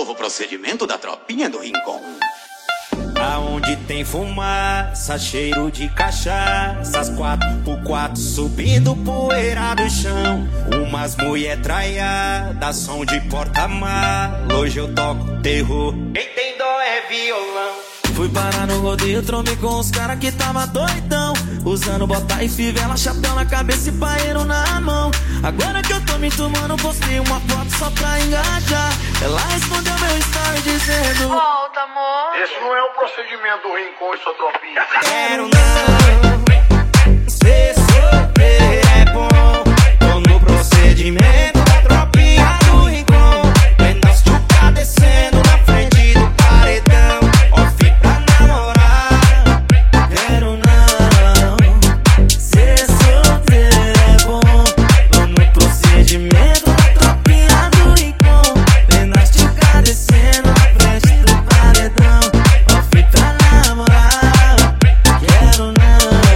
novo procedimento da tropinha do Rincon. Aonde tem fumaça, cheiro de cachaça, as 4x4 subindo poeira do chão. Umas mulher traiada, som de porta-mala. Hoje eu toco terror, quem tem dó é violão. Fui parar no rodeio, trombei com os caras que tava doidão, usando bota e fivela, chapéu na cabeça e paeiro na mão. Agora que eu tô me tomando, postei uma foto só pra engajar. Ela respondeu meu story dizendo: volta, amor. Esse não é o procedimento do Rincon e sua tropinha. Quero não, ser solteiro é bom. Tô no procedimento da tropinha do Rincon. Pedaço de uca descendo na frente do paredão. Off pra namorar. Quero não, ser solteiro é bom. Tô no procedimento da tropinha do Rincon. Pedaço de uca descendo na frente do paredão. Off pra namorar. Quero não.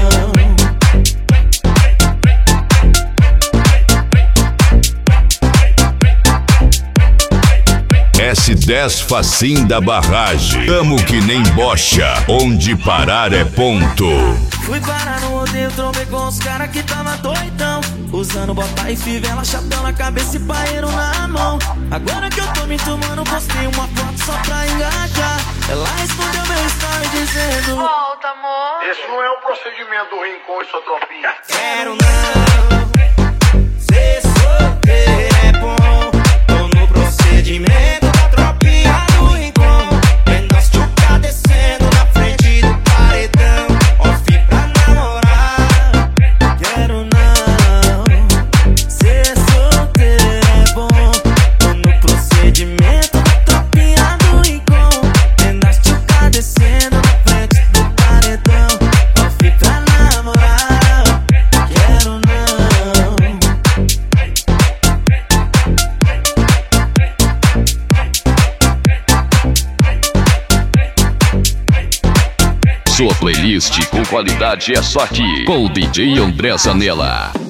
S10 Facim da Barragem. Tamo que nem bocha, onde parar é ponto. Fui parar no rodeio, trombei com os caras que tava doidão, usando bota e fivela, chapéu na cabeça e paeiro na mão. Agora que eu tô me tomando, postei uma foto só pra engajar. Ela respondeu meu story dizendo: volta, amor. Esse não é o procedimento do Rincon e sua tropinha. quero não, ser solteiro é bom. Tô no procedimento da tropinha do Rincon. Pedaço de uca descendo na frente do paredão. Off pra namorar. Quero não, ser solteiro é bom. Tô no procedimento da tropinha do Rincon. Pedaço de uca descendo na frente do paredão. Off pra namorar. Quero não. Sua playlist com qualidade é só aqui, com o DJ André Zanella.